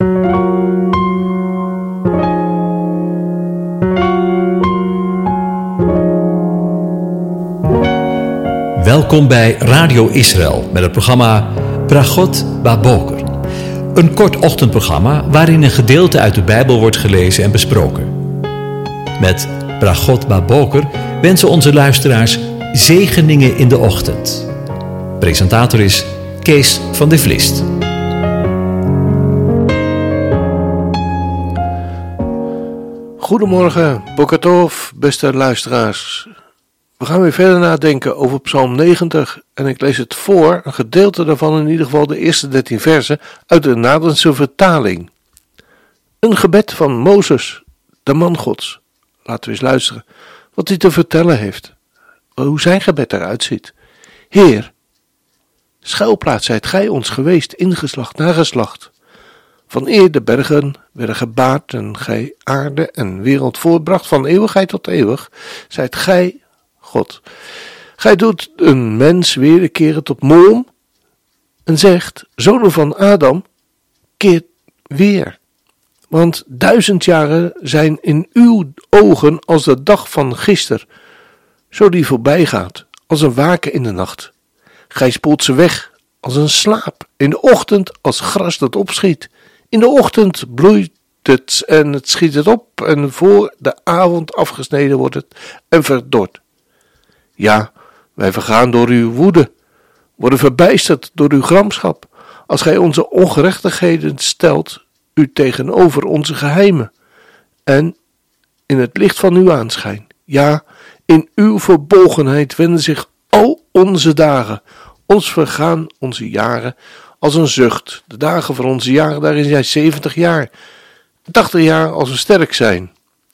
Welkom bij Radio Israël met het programma Bragot Baboker. Een kort ochtendprogramma waarin een gedeelte uit de Bijbel wordt gelezen en besproken. Met Bragot Baboker wensen onze luisteraars zegeningen in de ochtend. Presentator is Kees van der Vlist. Goedemorgen, Boker Tov, beste luisteraars. We gaan weer verder nadenken over Psalm 90 en ik lees het voor, een gedeelte daarvan in ieder geval de eerste 13 versen uit de Nadense vertaling. Een gebed van Mozes, de man Gods. Laten we eens luisteren wat hij te vertellen heeft, hoe zijn gebed eruit ziet. Heer, schuilplaats zijt gij ons geweest in geslacht na geslacht. Van eer de bergen werden gebaard en gij aarde en wereld voortbracht, van eeuwigheid tot eeuwig zijt gij God. Gij doet een mens wederkeren tot moom en zegt, zonen van Adam, keert weer. Want 1000 jaren zijn in uw ogen als de dag van gister, zo die voorbij gaat, als een waken in de nacht. Gij spoelt ze weg als een slaap, in de ochtend als gras dat opschiet. In de ochtend bloeit het en het schiet het op en voor de avond afgesneden wordt het en verdort. Ja, wij vergaan door uw woede, worden verbijsterd door uw gramschap, als gij onze ongerechtigheden stelt, u tegenover onze geheimen, en in het licht van uw aanschijn. Ja, in uw verbolgenheid wenden zich al onze dagen, ons vergaan onze jaren als een zucht. De dagen van onze jaren, daarin zijn 70 jaar, 80 jaar als we sterk zijn.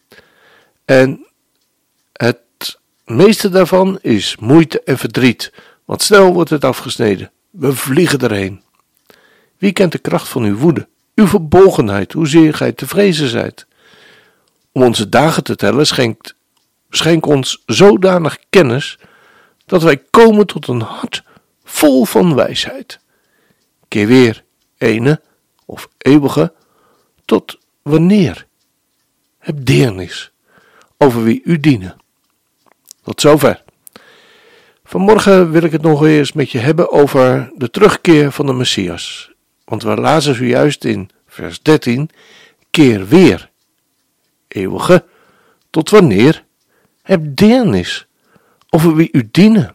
En het meeste daarvan is moeite en verdriet, want snel wordt het afgesneden. We vliegen erheen. Wie kent de kracht van uw woede, uw verbolgenheid, hoezeer gij te vrezen zijt? Om onze dagen te tellen, schenk ons zodanig kennis, dat wij komen tot een hart vol van wijsheid. Keer weer, ene of eeuwige, tot wanneer? Heb deernis over wie u dienen. Tot zover. Vanmorgen wil ik het nog eens met je hebben over de terugkeer van de Messias. Want we lazen zojuist in vers 13, keer weer, eeuwige, tot wanneer? Heb deernis over wie u dienen.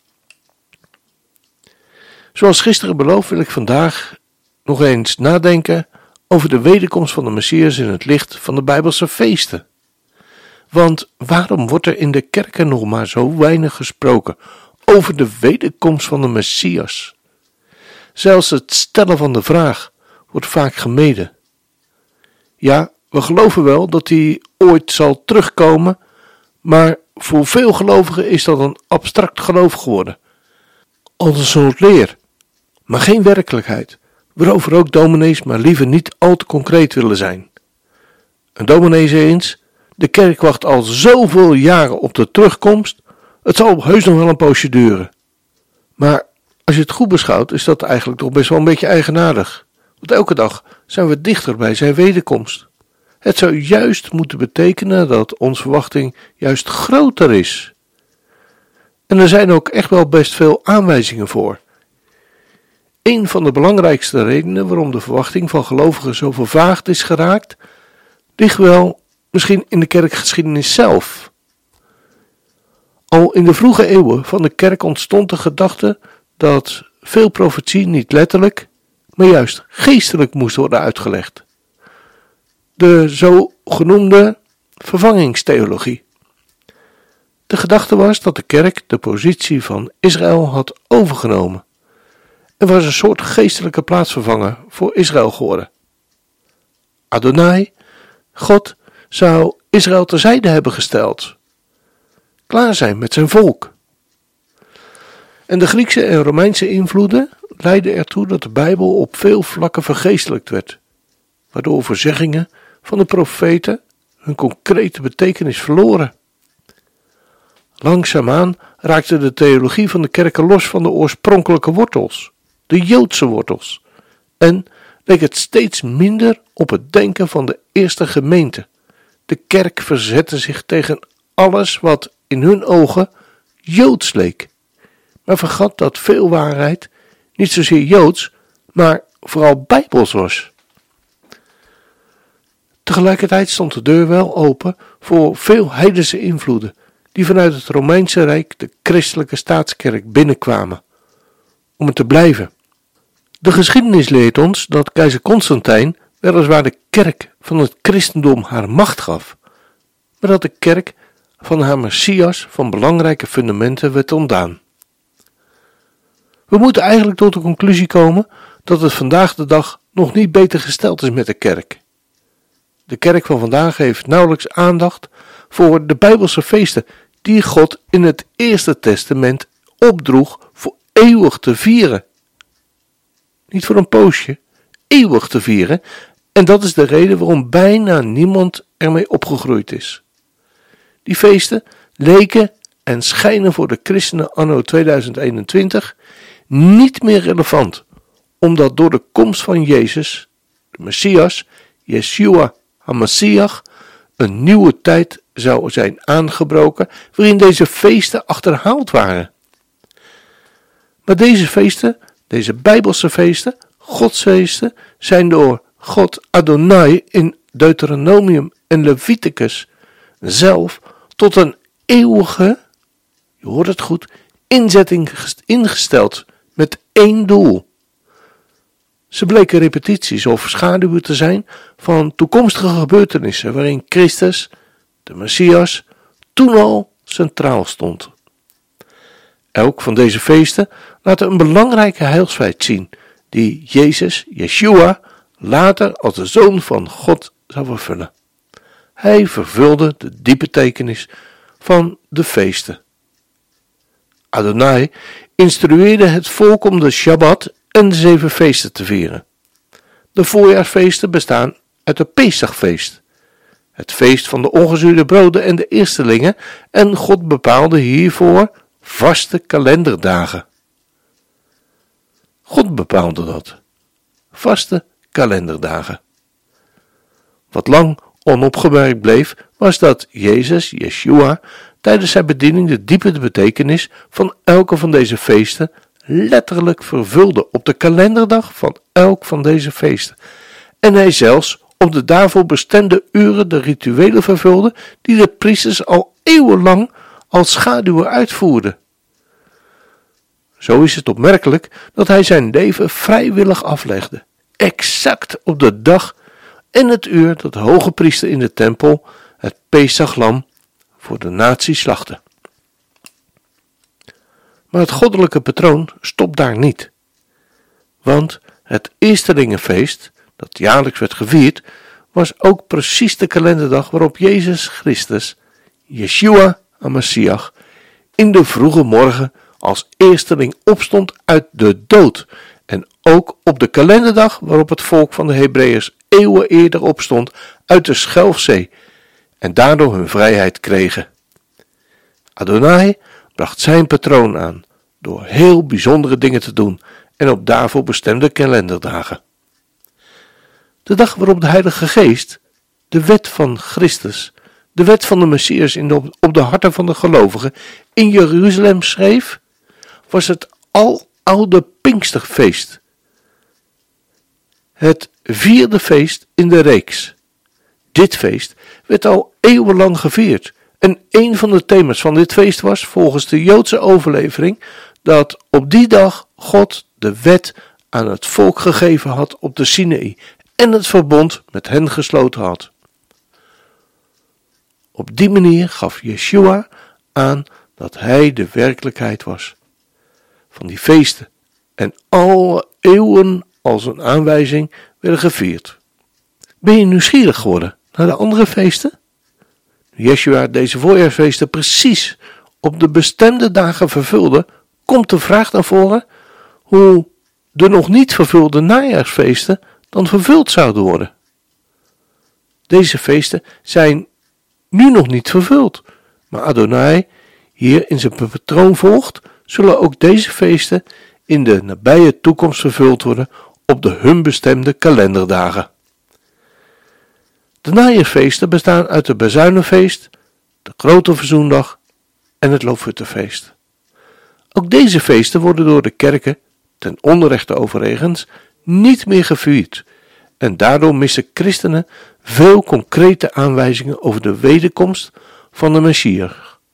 Zoals gisteren beloofd wil ik vandaag nog eens nadenken over de wederkomst van de Messias in het licht van de Bijbelse feesten. Want waarom wordt er in de kerken nog maar zo weinig gesproken over de wederkomst van de Messias? Zelfs het stellen van de vraag wordt vaak gemeden. Ja, we geloven wel dat hij ooit zal terugkomen, maar voor veel gelovigen is dat een abstract geloof geworden. Als een soort leer, maar geen werkelijkheid, waarover ook dominees maar liever niet al te concreet willen zijn. Een dominee zei eens, de kerk wacht al zoveel jaren op de terugkomst, het zal heus nog wel een poosje duren. Maar als je het goed beschouwt, is dat eigenlijk toch best wel een beetje eigenaardig. Want elke dag zijn we dichter bij zijn wederkomst. Het zou juist moeten betekenen dat onze verwachting juist groter is. En er zijn ook echt wel best veel aanwijzingen voor. Een van de belangrijkste redenen waarom de verwachting van gelovigen zo vervaagd is geraakt, ligt wel misschien in de kerkgeschiedenis zelf. Al in de vroege eeuwen van de kerk ontstond de gedachte dat veel profetie niet letterlijk, maar juist geestelijk moest worden uitgelegd. De zogenoemde vervangingstheologie. De gedachte was dat de kerk de positie van Israël had overgenomen en was een soort geestelijke plaatsvervanger voor Israël geworden. Adonai, God, zou Israël terzijde hebben gesteld, klaar zijn met zijn volk. En de Griekse en Romeinse invloeden leidden ertoe dat de Bijbel op veel vlakken vergeestelijkt werd, waardoor voorzeggingen van de profeten hun concrete betekenis verloren. Langzaamaan raakte de theologie van de kerken los van de oorspronkelijke wortels, de Joodse wortels, en leek het steeds minder op het denken van de eerste gemeente. De kerk verzette zich tegen alles wat in hun ogen Joods leek, maar vergat dat veel waarheid niet zozeer Joods, maar vooral Bijbels was. Tegelijkertijd stond de deur wel open voor veel heidense invloeden die vanuit het Romeinse Rijk de christelijke staatskerk binnenkwamen, om het te blijven. De geschiedenis leert ons dat keizer Constantijn weliswaar de kerk van het christendom haar macht gaf, maar dat de kerk van haar Messias van belangrijke fundamenten werd ontdaan. We moeten eigenlijk tot de conclusie komen dat het vandaag de dag nog niet beter gesteld is met de kerk. De kerk van vandaag heeft nauwelijks aandacht voor de Bijbelse feesten die God in het Eerste Testament opdroeg voor eeuwig te vieren. Niet voor een poosje, eeuwig te vieren, en dat is de reden waarom bijna niemand ermee opgegroeid is. Die feesten leken en schijnen voor de christenen anno 2021 niet meer relevant, omdat door de komst van Jezus, de Messias, Yeshua HaMashiach, een nieuwe tijd zou zijn aangebroken waarin deze feesten achterhaald waren. Maar deze feesten, deze Bijbelse feesten, Godsfeesten, zijn door God Adonai in Deuteronomium en Leviticus zelf tot een eeuwige, je hoort het goed, inzetting ingesteld met één doel. Ze bleken repetities of schaduwen te zijn van toekomstige gebeurtenissen waarin Christus, de Messias, toen al centraal stond. Elk van deze feesten laat een belangrijke heilsfeit zien die Jezus, Yeshua, later als de Zoon van God zou vervullen. Hij vervulde de diepe betekenis van de feesten. Adonai instrueerde het volk om de Shabbat en de 7 feesten te vieren. De voorjaarsfeesten bestaan uit het Pesachfeest, het feest van de ongezuurde broden en de eerstelingen, en God bepaalde hiervoor vaste kalenderdagen. God bepaalde dat. Vaste kalenderdagen. Wat lang onopgemerkt bleef, was dat Jezus, Yeshua, tijdens zijn bediening de diepe betekenis van elke van deze feesten letterlijk vervulde op de kalenderdag van elk van deze feesten. En hij zelfs op de daarvoor bestemde uren de rituelen vervulde die de priesters al eeuwenlang als schaduwen uitvoerden. Zo is het opmerkelijk dat hij zijn leven vrijwillig aflegde, exact op de dag en het uur dat de hoge priester in de tempel het Pesachlam voor de natie slachtte. Maar het goddelijke patroon stopt daar niet, want het Eerstelingenfeest, dat jaarlijks werd gevierd, was ook precies de kalenderdag waarop Jezus Christus, Yeshua HaMashiach, in de vroege morgen als eersteling opstond uit de dood en ook op de kalenderdag waarop het volk van de Hebreeërs eeuwen eerder opstond uit de Schelfzee en daardoor hun vrijheid kregen. Adonai bracht zijn patroon aan door heel bijzondere dingen te doen en op daarvoor bestemde kalenderdagen. De dag waarop de Heilige Geest, de wet van Christus, de wet van de Messias op de harten van de gelovigen in Jeruzalem schreef, was het aloude Pinksterfeest. Het 4e feest in de reeks. Dit feest werd al eeuwenlang gevierd en een van de thema's van dit feest was, volgens de Joodse overlevering, dat op die dag God de wet aan het volk gegeven had op de Sinaï en het verbond met hen gesloten had. Op die manier gaf Yeshua aan dat hij de werkelijkheid was van die feesten en alle eeuwen als een aanwijzing werden gevierd. Ben je nieuwsgierig geworden naar de andere feesten? Nu Yeshua deze voorjaarsfeesten precies op de bestemde dagen vervulde, komt de vraag naar voren hoe de nog niet vervulde najaarsfeesten dan vervuld zouden worden. Deze feesten zijn nu nog niet vervuld, maar Adonai hier in zijn patroon volgt, zullen ook deze feesten in de nabije toekomst vervuld worden op de hun bestemde kalenderdagen. De najaarsfeesten bestaan uit het Bezuinenfeest, de Grote Verzoendag en het Loofhuttenfeest. Ook deze feesten worden door de kerken, ten onrechte overigens, niet meer gevierd en daardoor missen christenen veel concrete aanwijzingen over de wederkomst van de Messias.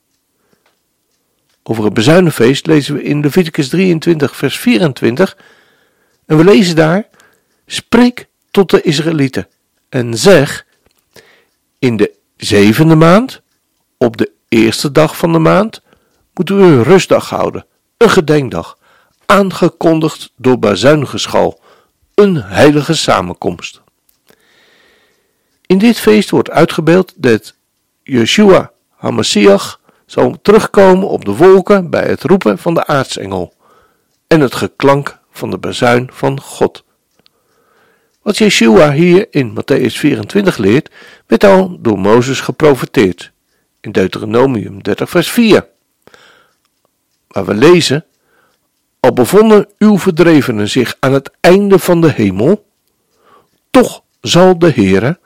Over het Bezuinenfeest lezen we in Leviticus 23 vers 24 en we lezen daar: spreek tot de Israëlieten en zeg: in de 7e maand, op de eerste dag van de maand, moeten we een rustdag houden, een gedenkdag, aangekondigd door bazuingeschal, een heilige samenkomst. In dit feest wordt uitgebeeld dat Yeshua HaMashiach zal terugkomen op de wolken bij het roepen van de aartsengel en het geklank van de bazuin van God. Wat Yeshua hier in Matthäus 24 leert, werd al door Mozes geprofeteerd in Deuteronomium 30 vers 4, waar we lezen: al bevonden uw verdrevenen zich aan het einde van de hemel, toch zal de Heere,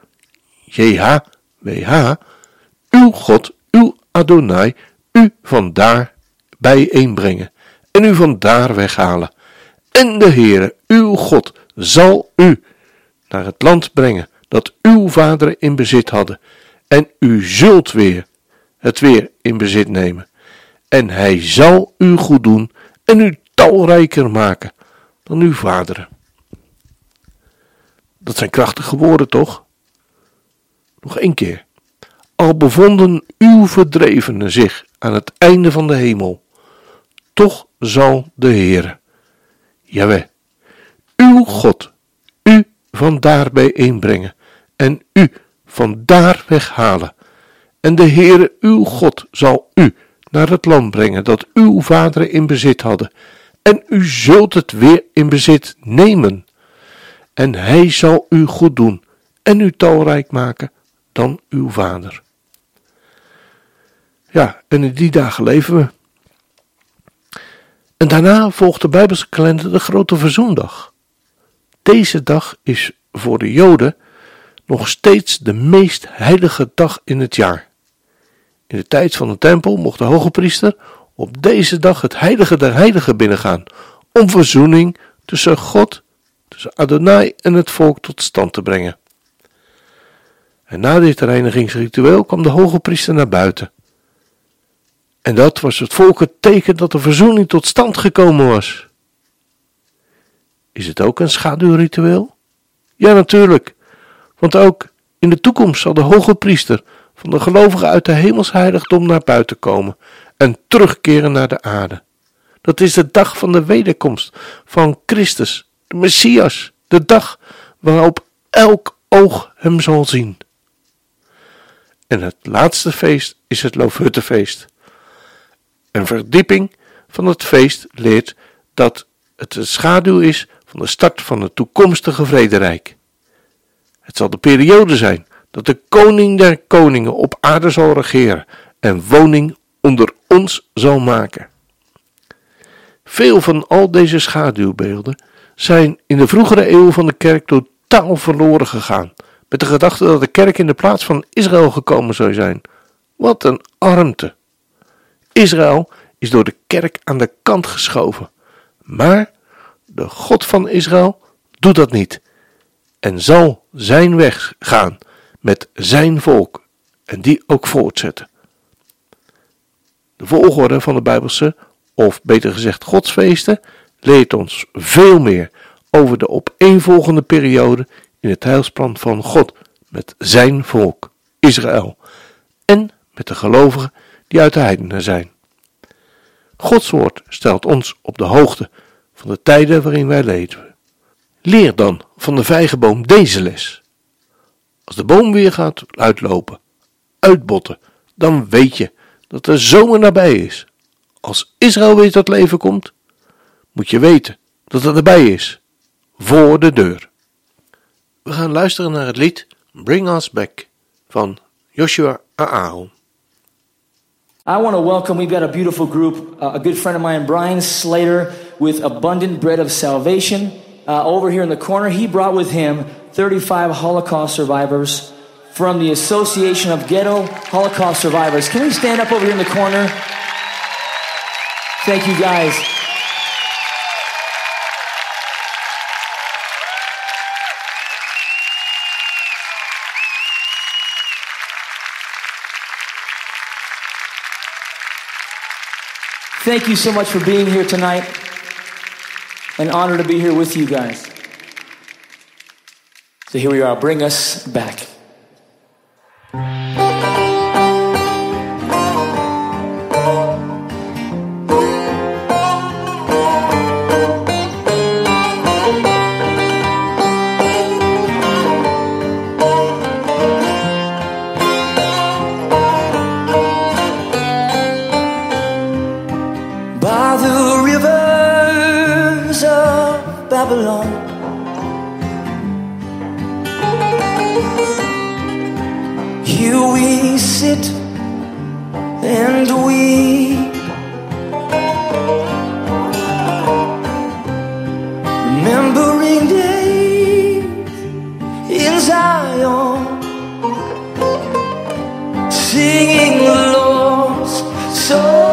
JHWH, uw God, uw Adonai, u vandaar bijeenbrengen en u vandaar weghalen. En de Heere, uw God, zal u naar het land brengen dat uw vaderen in bezit hadden, en u zult het weer in bezit nemen. En hij zal u goed doen en u talrijker maken dan uw vaderen. Dat zijn krachtige woorden, toch? Nog 1 keer. Al bevonden uw verdrevenen zich aan het einde van de hemel, toch zal de Heere, Jahweh, uw God, u vandaar bijeenbrengen en u vandaar weghalen. En de Heere, uw God, zal u naar het land brengen dat uw vaderen in bezit hadden, en u zult het weer in bezit nemen. En hij zal u goed doen en u talrijk maken dan uw vader. Ja, en in die dagen leven we. En daarna volgt de Bijbelse kalender de Grote Verzoendag. Deze dag is voor de Joden nog steeds de meest heilige dag in het jaar. In de tijd van de tempel mocht de hoge priester op deze dag het heilige der heiligen binnengaan, om verzoening tussen God, tussen Adonai en het volk tot stand te brengen. En na dit reinigingsritueel kwam de hoge priester naar buiten. En dat was het volk het teken dat de verzoening tot stand gekomen was. Is het ook een schaduwritueel? Ja, natuurlijk, want ook in de toekomst zal de hoge priester van de gelovigen uit de hemelsheiligdom naar buiten komen en terugkeren naar de aarde. Dat is de dag van de wederkomst van Christus, de Messias, de dag waarop elk oog hem zal zien. En het laatste feest is het Loofhuttenfeest. Een verdieping van het feest leert dat het een schaduw is van de start van het toekomstige vrederijk. Het zal de periode zijn dat de koning der koningen op aarde zal regeren en woning onder ons zal maken. Veel van al deze schaduwbeelden zijn in de vroegere eeuwen van de kerk totaal verloren gegaan, met de gedachte dat de kerk in de plaats van Israël gekomen zou zijn. Wat een armte! Israël is door de kerk aan de kant geschoven, maar de God van Israël doet dat niet en zal zijn weg gaan met zijn volk en die ook voortzetten. De volgorde van de Bijbelse, of beter gezegd godsfeesten, leert ons veel meer over de opeenvolgende periode in het heilsplan van God met zijn volk, Israël, en met de gelovigen die uit de heidenen zijn. Gods woord stelt ons op de hoogte van de tijden waarin wij leven. Leer dan van de vijgenboom deze les. Als de boom weer gaat uitlopen, uitbotten, dan weet je dat de zomer nabij is. Als Israël weer tot leven komt, moet je weten dat het erbij is, voor de deur. We gaan luisteren naar het lied Bring Us Back van Joshua Aaron. I want to welcome, we've got a beautiful group, a good friend of mine, Brian Slater, with Abundant Bread of Salvation. over here in the corner. He brought with him 35 Holocaust survivors from the Association of Ghetto Holocaust Survivors. Can we stand up over here in the corner? Thank you, guys. Thank you so much for being here tonight. An honor to be here with you guys. So here we are. Bring us back. By the rivers of Babylon, here we sit and weep, remembering days in Zion, singing the Lord's song.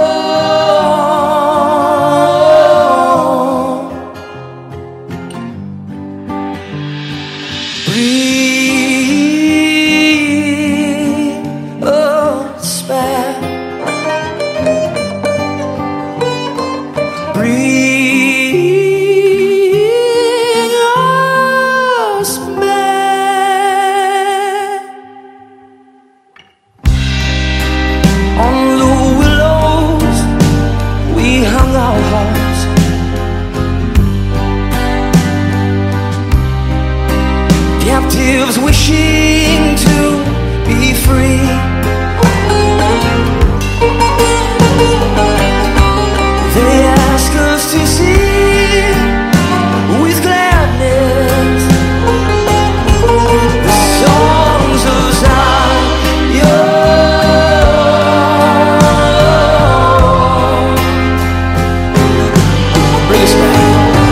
Captives wishing to be free. They ask us to sing with gladness the songs of Zion. Bring us back.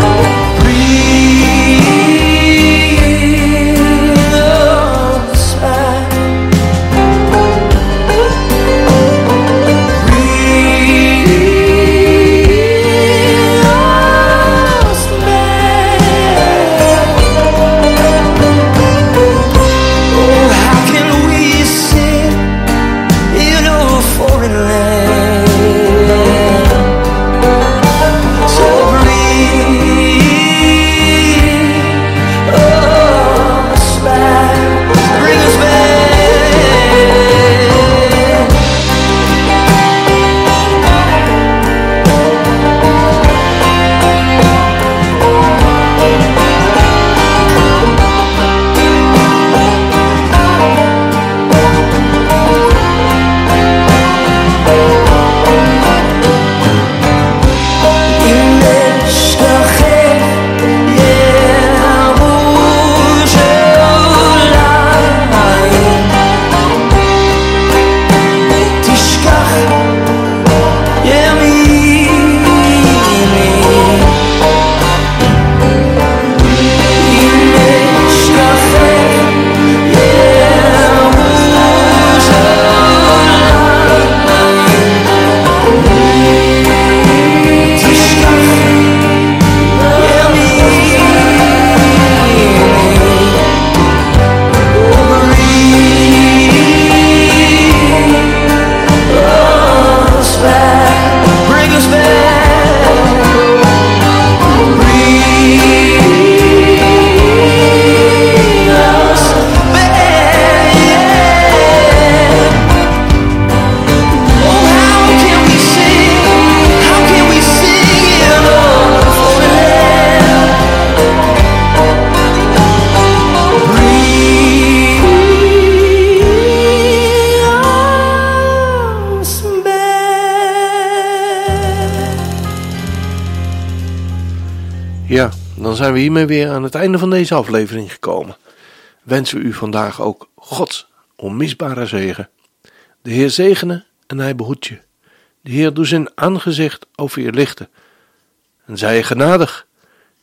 Ja, dan zijn we hiermee weer aan het einde van deze aflevering gekomen. Wensen we u vandaag ook Gods onmisbare zegen. De Heer zegene en hij behoedt je. De Heer doet zijn aangezicht over je lichten en zij je genadig.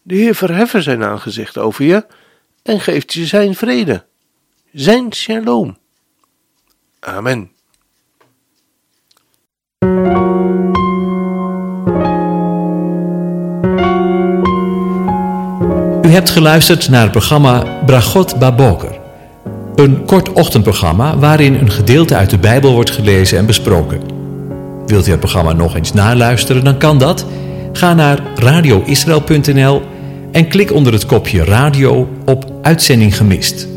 De Heer verheffen zijn aangezicht over je en geeft je zijn vrede, zijn shalom. Amen. U hebt geluisterd naar het programma Bragot Baboker. Een kort ochtendprogramma waarin een gedeelte uit de Bijbel wordt gelezen en besproken. Wilt u het programma nog eens naluisteren, dan kan dat. Ga naar radioisrael.nl en klik onder het kopje radio op Uitzending gemist.